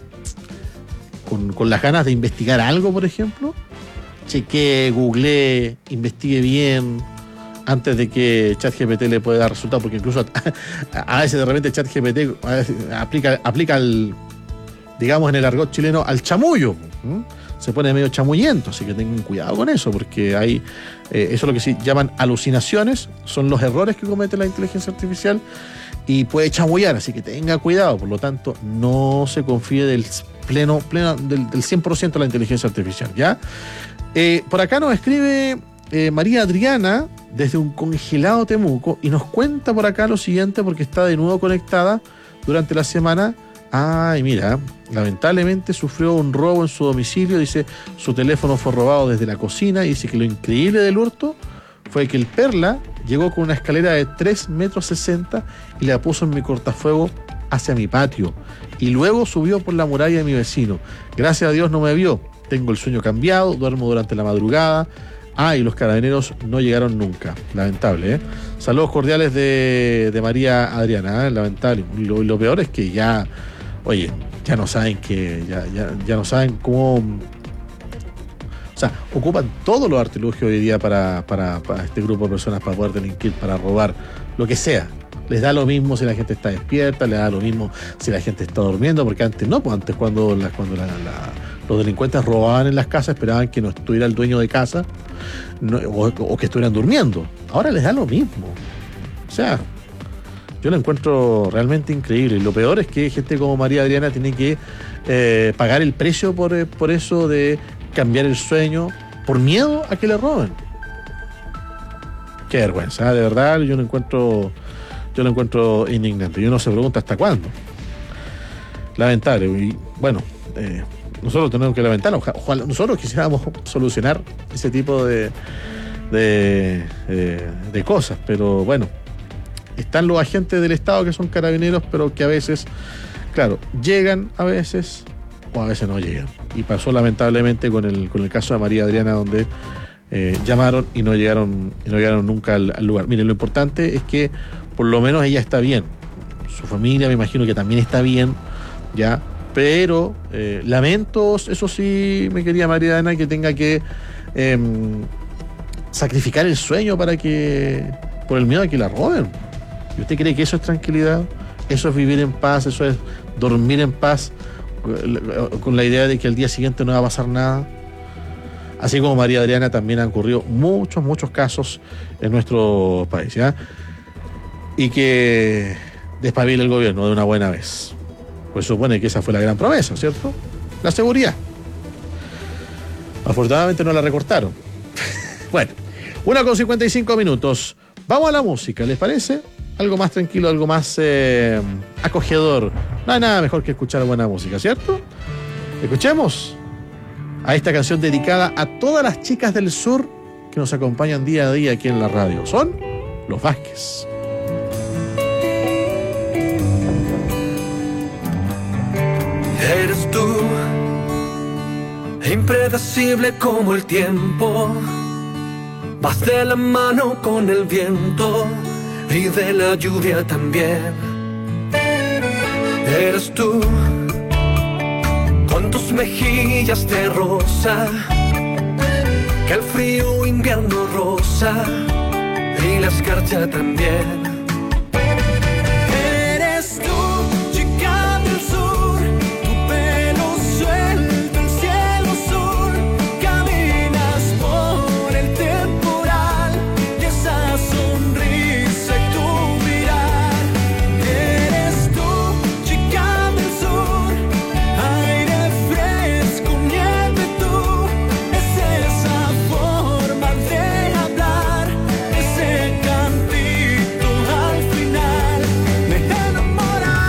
[SPEAKER 1] con, con las ganas de investigar algo, por ejemplo, chequee, googlee, investigue bien antes de que ChatGPT le pueda dar resultados, porque incluso a, a veces de repente ChatGPT aplica, aplica el, digamos en el argot chileno, al chamullo. ¿Mm? Se pone medio chamullento, así que tengan cuidado con eso, porque hay eh, eso es lo que se llaman alucinaciones, son los errores que comete la inteligencia artificial y puede chamullar, así que tenga cuidado. Por lo tanto, no se confíe del pleno, pleno del, del cien por ciento de la inteligencia artificial, ¿ya? Eh, por acá nos escribe eh, María Adriana desde un congelado Temuco y nos cuenta por acá lo siguiente, porque está de nuevo conectada durante la semana. Ay, mira, lamentablemente sufrió un robo en su domicilio. Dice, su teléfono fue robado desde la cocina y dice que lo increíble del hurto fue que el Perla llegó con una escalera de tres metros sesenta y la puso en mi cortafuego hacia mi patio y luego subió por la muralla de mi vecino. Gracias a Dios no me vio. Tengo el sueño cambiado, duermo durante la madrugada. Ah, y los carabineros no llegaron nunca. Lamentable, ¿eh? Saludos cordiales de, de María Adriana, ¿eh? Lamentable. Y lo, lo peor es que ya... Oye, ya no saben que, ya, ya, ya no saben cómo, o sea, ocupan todos los artilugios hoy día para, para, para este grupo de personas, para poder delinquir, para robar, lo que sea. Les da lo mismo si la gente está despierta, les da lo mismo si la gente está durmiendo, porque antes no, pues antes cuando, la, cuando la, la, los delincuentes robaban en las casas, esperaban que no estuviera el dueño de casa no, o, o que estuvieran durmiendo. Ahora les da lo mismo. O sea, yo lo encuentro realmente increíble. Y lo peor es que gente como María Adriana tiene que eh, pagar el precio por, por eso de cambiar el sueño, por miedo a que le roben. Qué vergüenza, ¿eh? De verdad, yo lo encuentro, yo lo encuentro indignante. Y uno se pregunta hasta cuándo. Lamentable. Y bueno, eh, nosotros tenemos que lamentarlo. Ojalá, ojalá nosotros quisiéramos solucionar ese tipo de, de, de, de cosas, pero bueno. Están los agentes del Estado que son carabineros, pero que a veces, claro, llegan a veces o a veces no llegan. Y pasó lamentablemente con el, con el caso de María Adriana, donde eh, llamaron y no llegaron, y no llegaron nunca al, al lugar. Miren, lo importante es que por lo menos ella está bien. Su familia me imagino que también está bien, ya. Pero eh, lamento, eso sí, mi querida María Adriana, que tenga que eh, sacrificar el sueño para que, por el miedo a que la roben. ¿Y usted cree que eso es tranquilidad? ¿Eso es vivir en paz? ¿Eso es dormir en paz con la idea de que al día siguiente no va a pasar nada? Así como María Adriana, también han ocurrido muchos, muchos casos en nuestro país, ¿ya? Y que despabile el gobierno de una buena vez. Pues supone que esa fue la gran promesa, ¿cierto? la seguridad. Afortunadamente no la recortaron. Bueno, una con cincuenta y cinco minutos. Vamos a la música, ¿les parece? Algo más tranquilo, algo más eh, acogedor. No hay nada mejor que escuchar buena música, ¿cierto? Escuchemos a esta canción dedicada a todas las chicas del sur que nos acompañan día a día aquí en la radio. Son Los Vázquez.
[SPEAKER 17] Eres tú, impredecible como el tiempo, vas de la mano con el viento y de la lluvia también. Eres tú, con tus mejillas de rosa, que el frío invierno rosa y la escarcha también.
[SPEAKER 16] Eres tú, chica del sur, tu pelo suelto, el cielo azul, caminas por el temporal y esa sonrisa y tu mirar. Eres tú, chica del sur, aire fresco, nieve tú, es esa forma de hablar, ese cantito al final me enamora.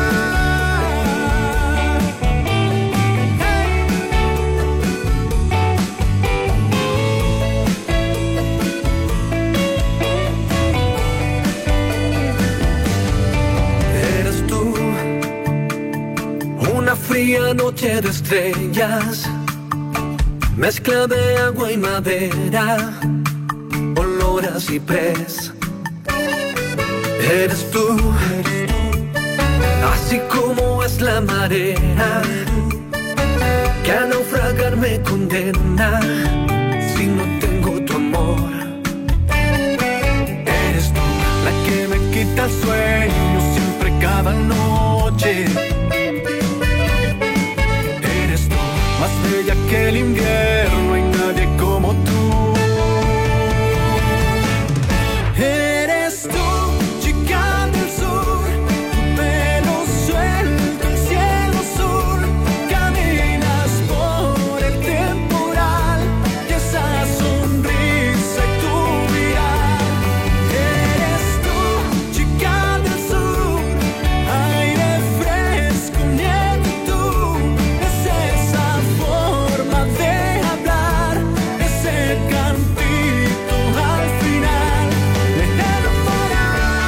[SPEAKER 17] Eres tú, una fría noche de estrellas, mezcla de agua y madera, olor a ciprés. Eres tú, así como es la marea, que a naufragar me condena si no tengo tu amor.
[SPEAKER 16] Eres tú, la que me quita el sueño siempre cada noche. Eres tú, más bella que el invierno, hay nadie como tú. Eres tú, chica del sur, tu pelo suelto, el cielo azul, caminas por el temporal y esa sonrisa y tu mirar. Eres tú, chica del sur, aire fresco, nieve tú, es esa forma de hablar, ese cantito al final me enamora.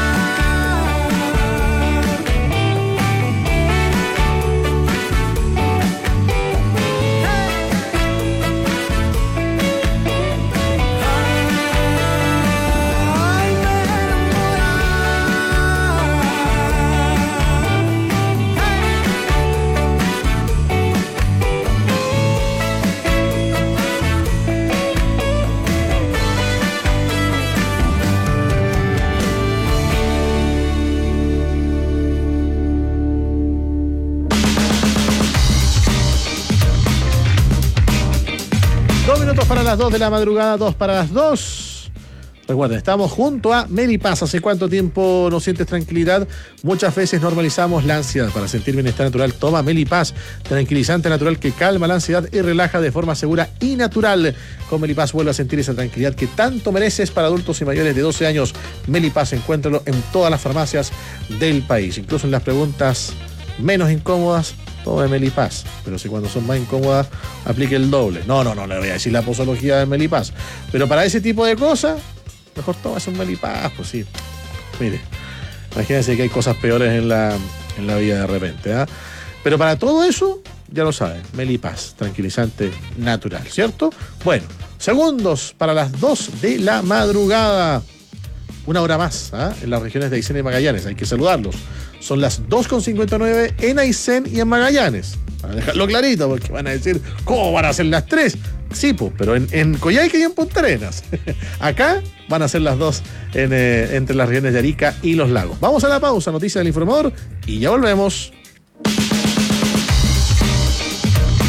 [SPEAKER 1] Dos minutos para las dos de la madrugada, dos para las dos. Recuerden, estamos junto a Melipaz. ¿Hace cuánto tiempo no sientes tranquilidad? Muchas veces normalizamos la ansiedad. Para sentir bienestar natural, toma Melipaz, tranquilizante natural que calma la ansiedad y relaja de forma segura y natural. Con Melipaz vuelve a sentir esa tranquilidad que tanto mereces. Para adultos y mayores de doce años, Melipaz, encuéntralo en todas las farmacias del país, incluso en las preguntas menos incómodas. Tome Melipaz, pero si cuando son más incómodas aplique el doble. No, no, no le voy a decir la posología de Melipaz, pero para ese tipo de cosas mejor tomas un Melipaz, pues sí. Mire, imagínense que hay cosas peores en la, en la vida de repente, ¿eh? Pero para todo eso, ya lo saben, Melipaz, tranquilizante natural, ¿cierto? Bueno, segundos para las dos de la madrugada. Una hora más, ¿eh? En las regiones de Aysén y Magallanes, hay que saludarlos. Son las dos con cincuenta y nueve en Aysén y en Magallanes. Para dejarlo clarito, porque van a decir, ¿cómo van a ser las tres? Sí, pues, pero en, en Coyhaique y en Punta Arenas. Acá van a ser las dos en, eh, entre las regiones de Arica y Los Lagos. Vamos a la pausa, noticias del informador, y ya volvemos.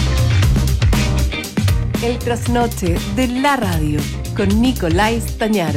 [SPEAKER 2] El trasnoche de la radio con Nicolás Tañaro.